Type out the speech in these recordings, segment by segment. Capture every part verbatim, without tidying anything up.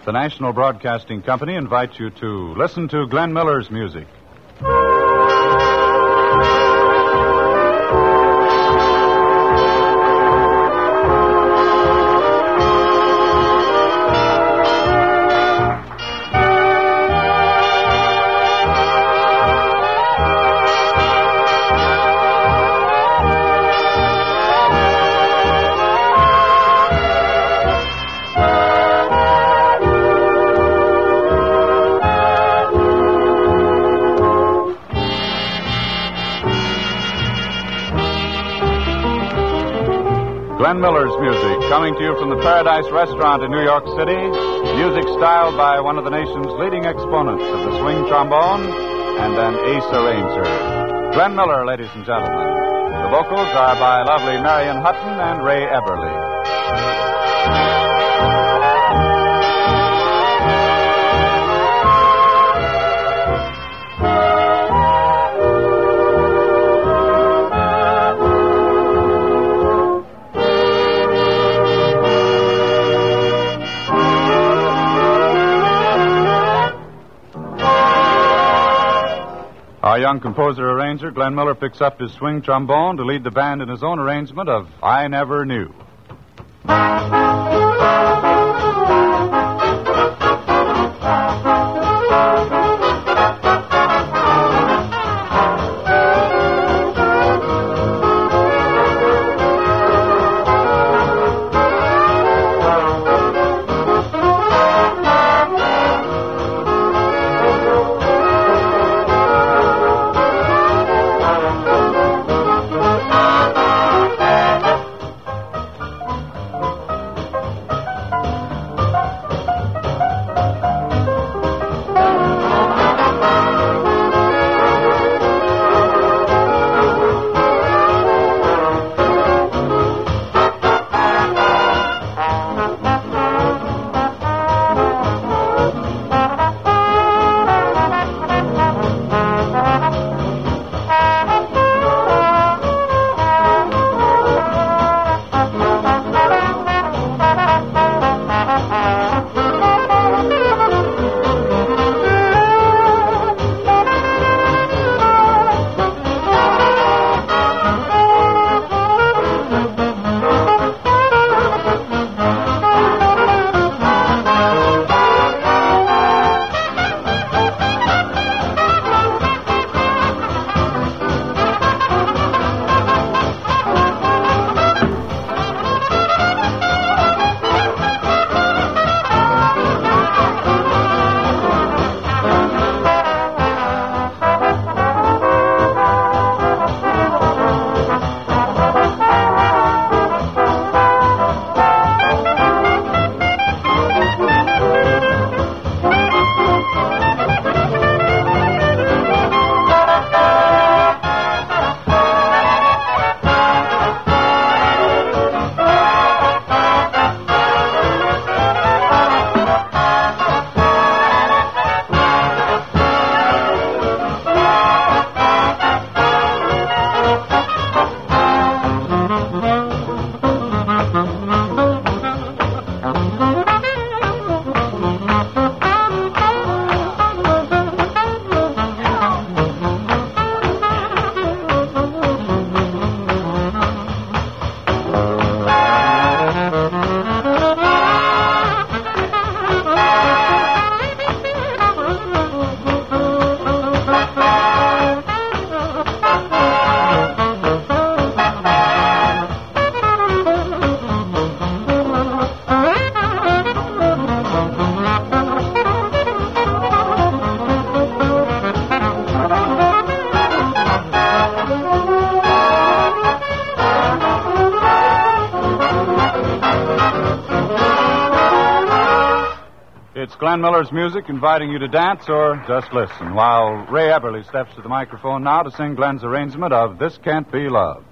The National Broadcasting Company invites you to listen to Glenn Miller's music. Glenn Miller's music, coming to you from the Paradise Restaurant in New York City. Music styled by one of the nation's leading exponents of the swing trombone and an ace arranger. Glenn Miller, ladies and gentlemen. The vocals are by lovely Marion Hutton and Ray Eberly. Our young composer-arranger, Glenn Miller, picks up his swing trombone to lead the band in his own arrangement of I Never Knew. It's Glenn Miller's music inviting you to dance or just listen, while Ray Eberly steps to the microphone now to sing Glenn's arrangement of This Can't Be Love.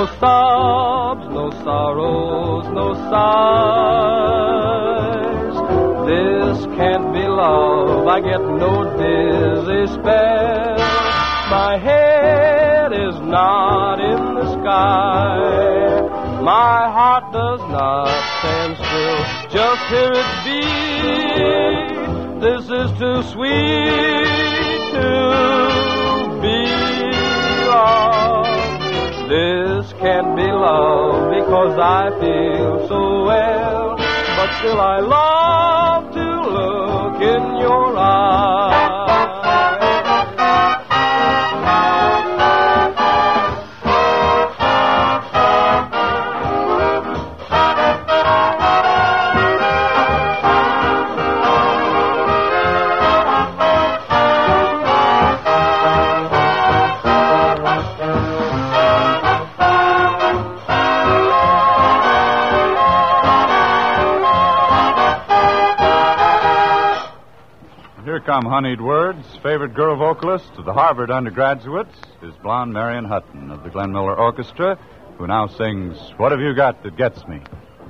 No sobs, no sorrows, no sighs. This can't be love, I get no dizzy spell. My head is not in the sky. My heart does not stand still, just hear it beat. This is too sweet to be lost. This can't be love because I feel so well, but still I love to look in your eyes. Here come honeyed words. Favorite girl vocalist of the Harvard undergraduates is blonde Marion Hutton of the Glenn Miller Orchestra, who now sings What Have You Got That Gets Me?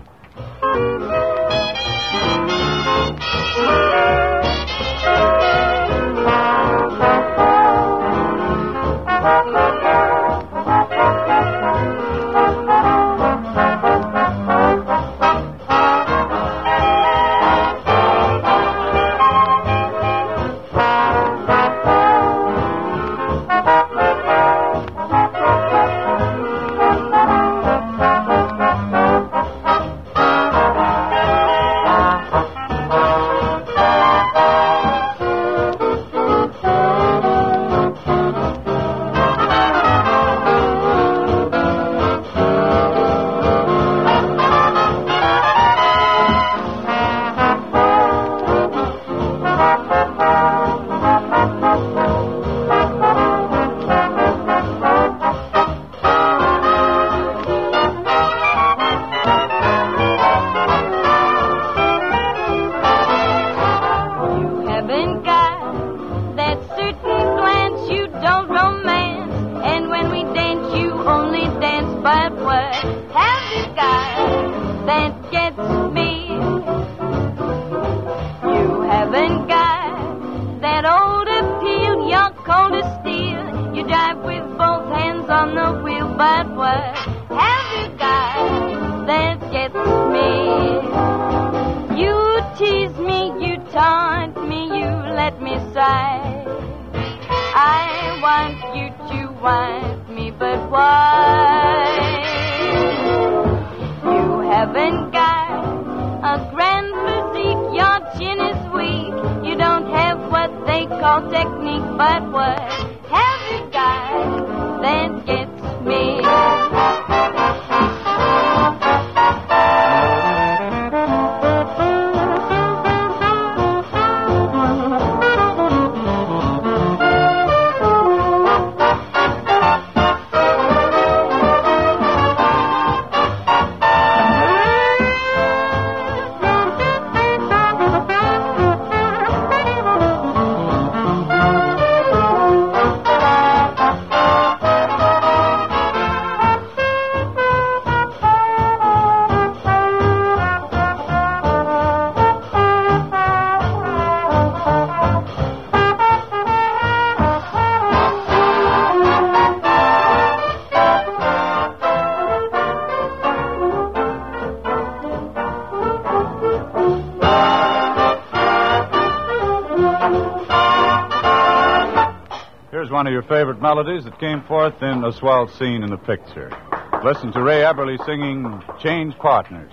One of your favorite melodies that came forth in a swell scene in the picture. Listen to Ray Eberly singing Change Partners.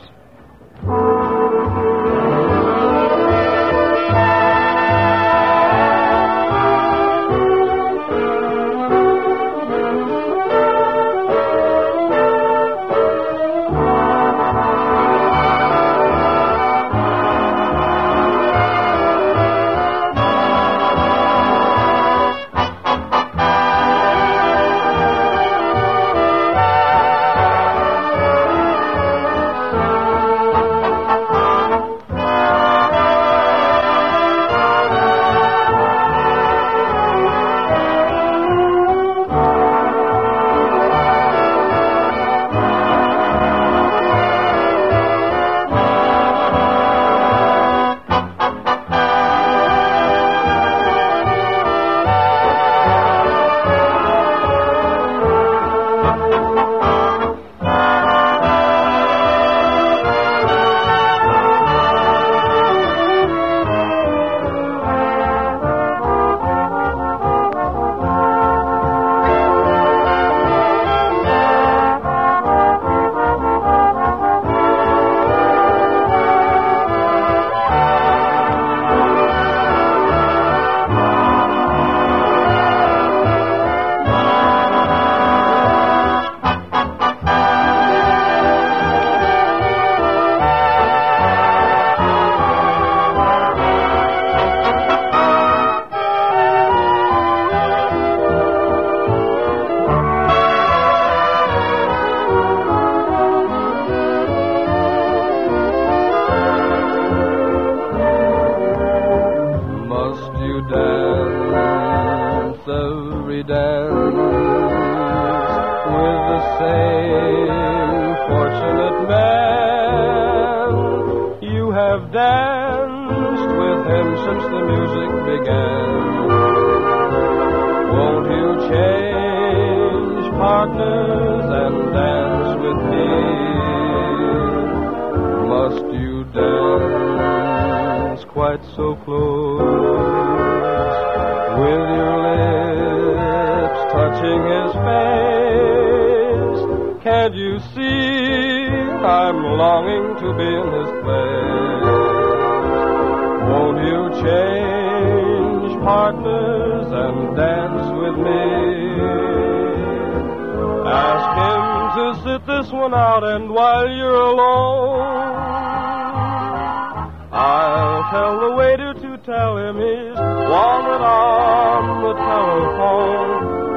have danced with him since the music began. Won't you change partners and dance with me? Must you dance quite so close, with your lips touching his face? Can't you see I'm longing to be in his place? Won't you change partners and dance with me? Ask him to sit this one out, and while you're alone, I'll tell the waiter to tell him he's wanted on the telephone.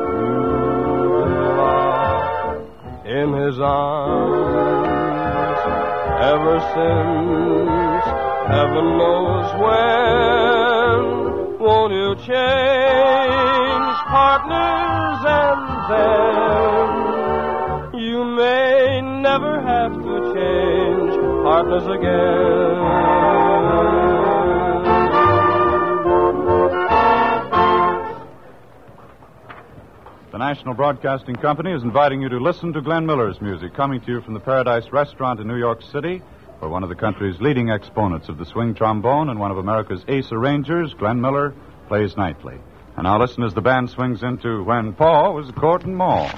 In his arms, ever since heaven knows when. Won't you change partners, and then you may never have to change partners again. The National Broadcasting Company is inviting you to listen to Glenn Miller's music, coming to you from the Paradise Restaurant in New York City, where one of the country's leading exponents of the swing trombone and one of America's ace arrangers, Glenn Miller, plays nightly. And now listen as the band swings into When Paul Was Courting Ma.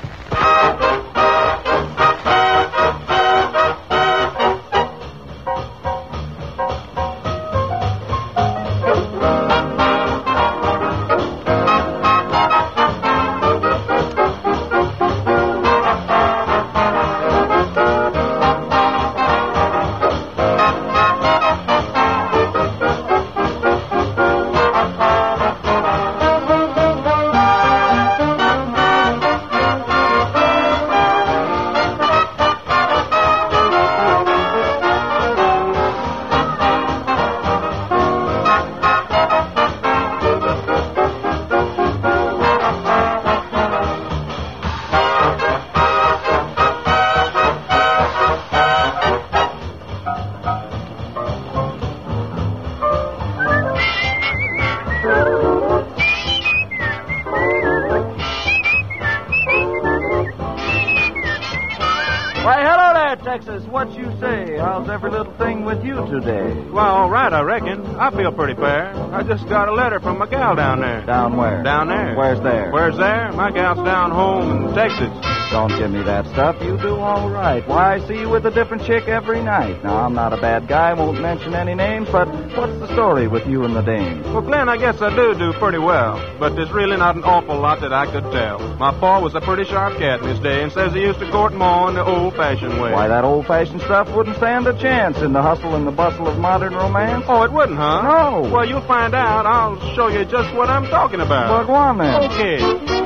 Texas, what you say? How's every little thing with you today? Well, all right, I reckon. I feel pretty fair. I just got a letter from my gal down there. Down where? Down there. Where's there? Where's there? My gal's down home in Texas. Don't give me that stuff. You do all right. Why, I see you with a different chick every night. Now, I'm not a bad guy, won't mention any names, but what's the story with you and the dame? Well, Glenn, I guess I do do pretty well, but there's really not an awful lot that I could tell. My pa was a pretty sharp cat in his day and says he used to court ma in the old-fashioned way. Why, that old-fashioned stuff wouldn't stand a chance in the hustle and the bustle of modern romance. Oh, it wouldn't, huh? No. Well, you'll find out. I'll show you just what I'm talking about. Well, go on then. Okay.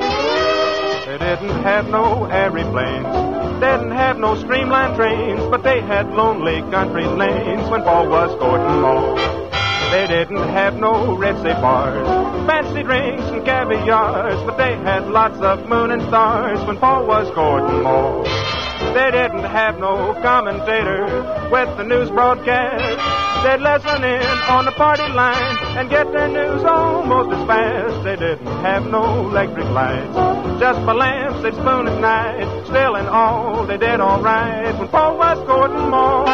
They didn't have no aeroplanes, they didn't have no streamlined trains, but they had lonely country lanes when Paul was courting Ma. They didn't have no red safe bars, fancy drinks and caviars, but they had lots of moon and stars when Paul was courting Ma. They didn't have no commentator with the news broadcast. They'd listen in on the party line and get their news almost as fast. They didn't have no electric lights, just for lamps they'd spoon at night. Still in all, they did all right when Paul was courting Ma.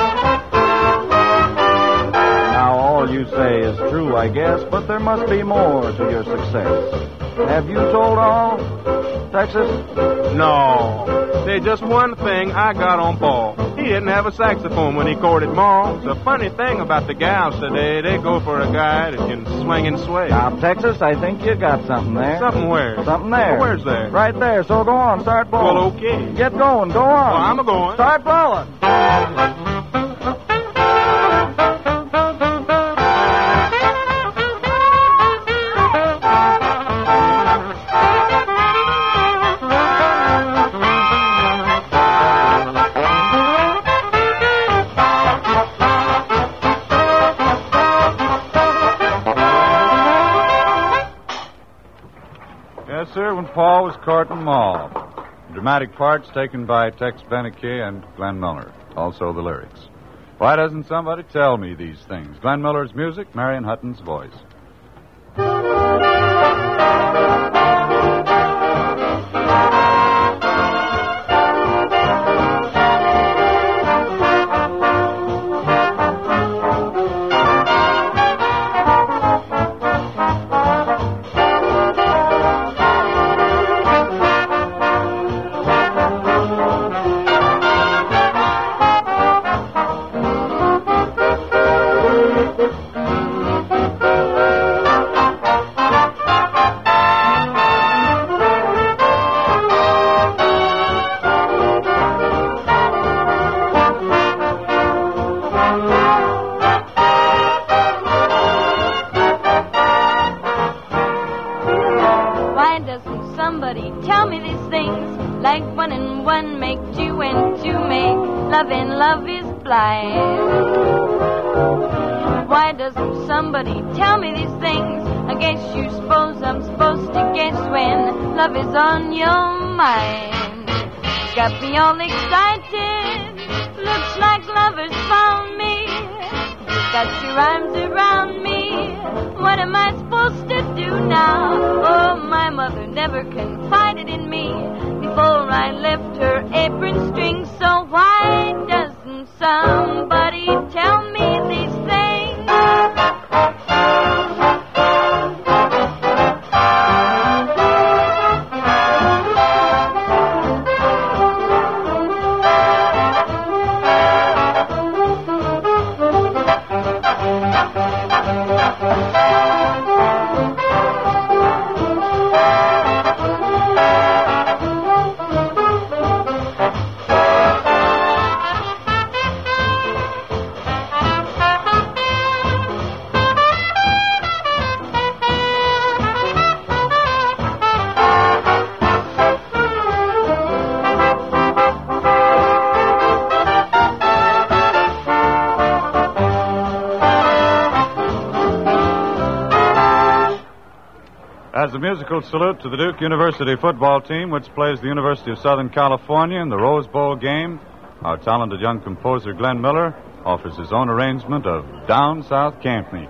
Now, all you say is true, I guess, but there must be more to your success. Have you told all, Texas? No. There's just one thing I got on Paul. He didn't have a saxophone when he courted Ma. The funny thing about the gals today, they go for a guy that can swing and sway. Now, Texas, I think you got something there. Something where? Something there. Well, where's there? Right there, so go on, start blowing. Well, okay. Get going, go on. Well, I'm a-going. Start blowing. Yes, sir, When Paul Was Courting Ma. Dramatic parts taken by Tex Beneke and Glenn Miller. Also the lyrics. Why doesn't somebody tell me these things? Glenn Miller's music, Marion Hutton's voice. Somebody tell me these things, like one and one make two and two make love, and love is blind. Why doesn't somebody tell me these things? I guess you suppose I'm supposed to guess when love is on your mind. Got me all excited, looks like lovers found me. Got your arms around me, what am I supposed to do now? Oh, my mother never confided in me before I left her apron string. So why doesn't somebody tell me these things? As a musical salute to the Duke University football team, which plays the University of Southern California in the Rose Bowl game, our talented young composer Glenn Miller offers his own arrangement of Down South Camp Meeting.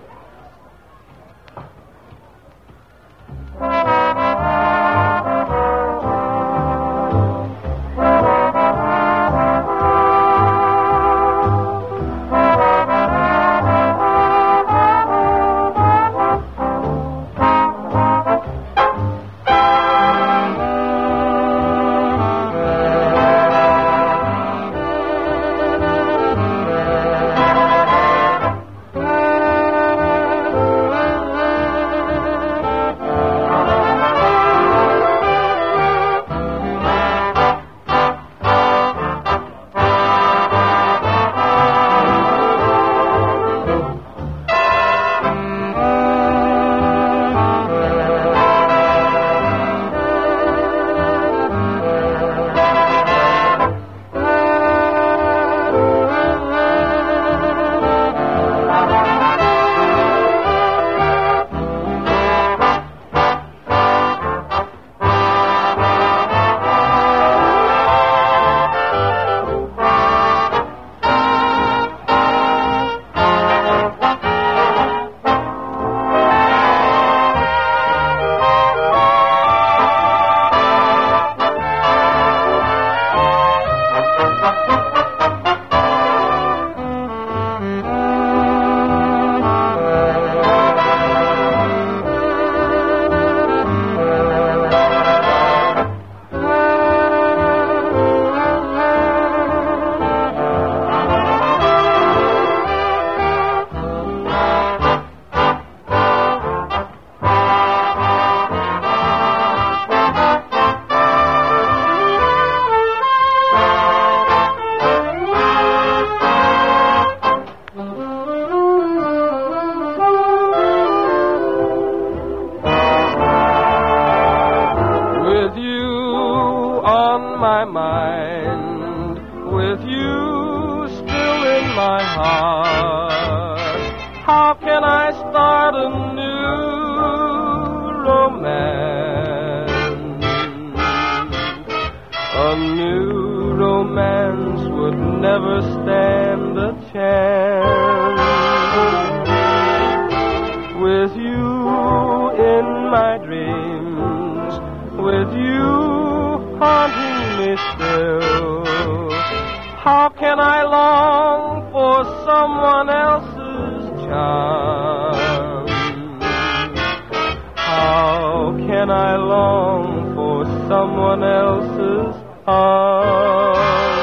my mind, with you still in my heart. How can I start a new romance? A knew romance would never stand a chance. With you in my dreams, with you haunting me still, how can I long for someone else's charm? How can I long for someone else's arms?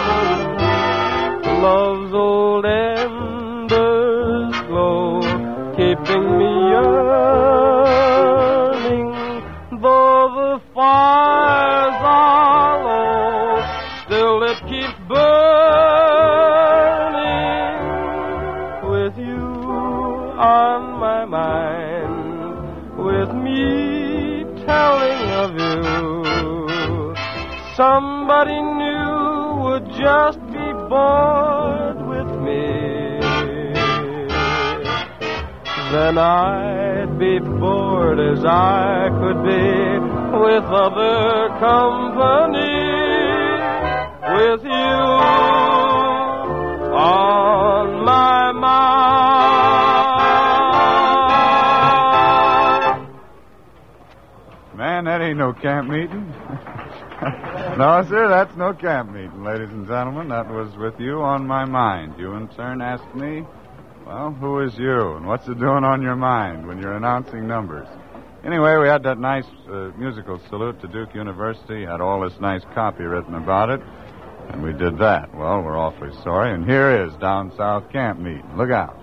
Love's old embers glow, keeping me yearning, though the fires are low, still it keeps burning. With you on my mind, with me telling of you, somebody new would just be bored with me. Then I'd be bored as I could be with other company. With you on my mind. Man, that ain't no camp meeting. No, sir, that's no camp meeting, ladies and gentlemen. That was With You on My Mind. You in turn asked me, well, who is you and what's it doing on your mind when you're announcing numbers? Anyway, we had that nice uh, musical salute to Duke University, had all this nice copy written about it, and we did that. Well, we're awfully sorry, and here is Down South Camp Meeting. Look out.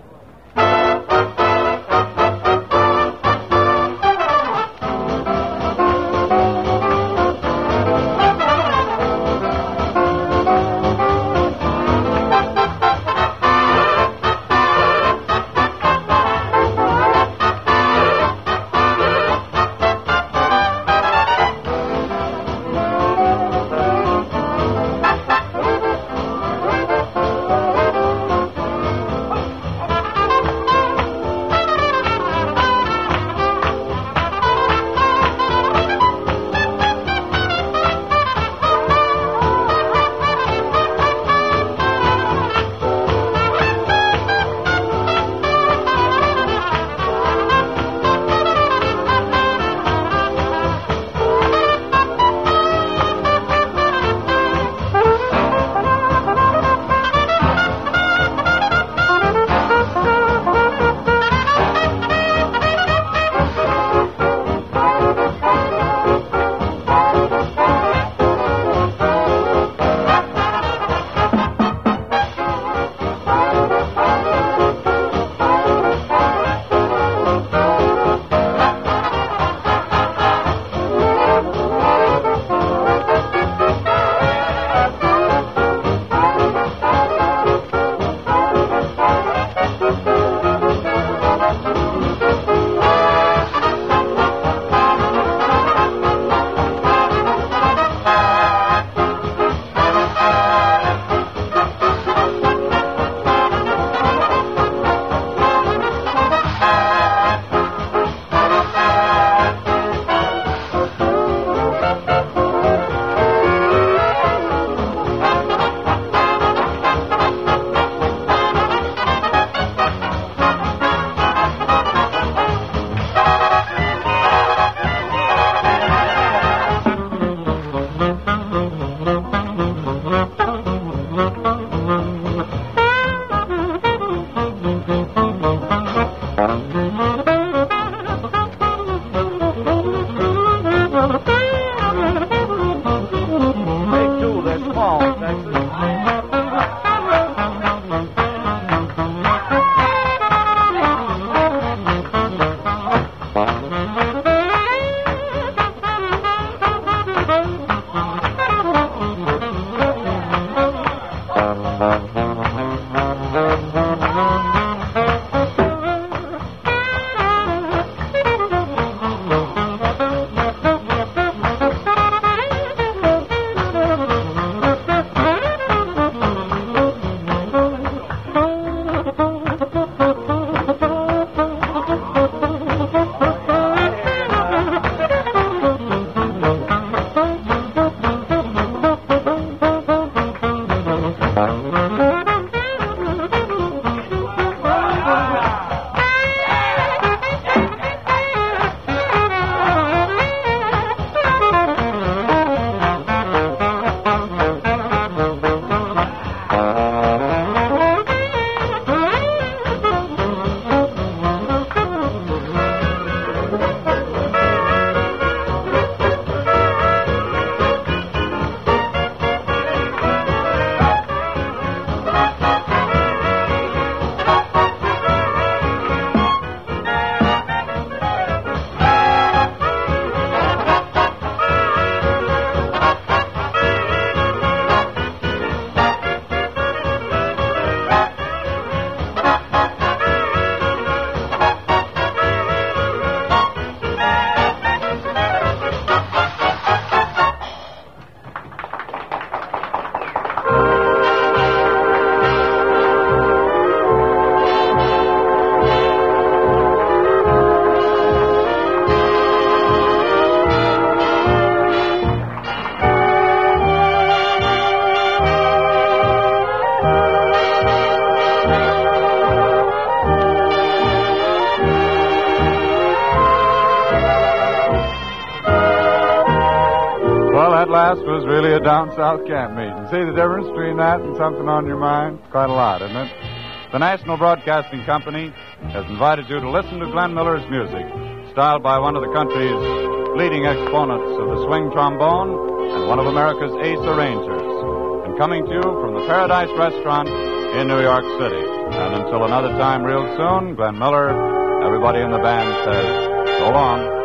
last was really a down south camp meeting. See the difference between that and something on your mind? Quite a lot, isn't it? The National Broadcasting Company has invited you to listen to Glenn Miller's music, styled by one of the country's leading exponents of the swing trombone and one of America's ace arrangers, and coming to you from the Paradise Restaurant in New York City. And until another time real soon, Glenn Miller, everybody in the band says, so long.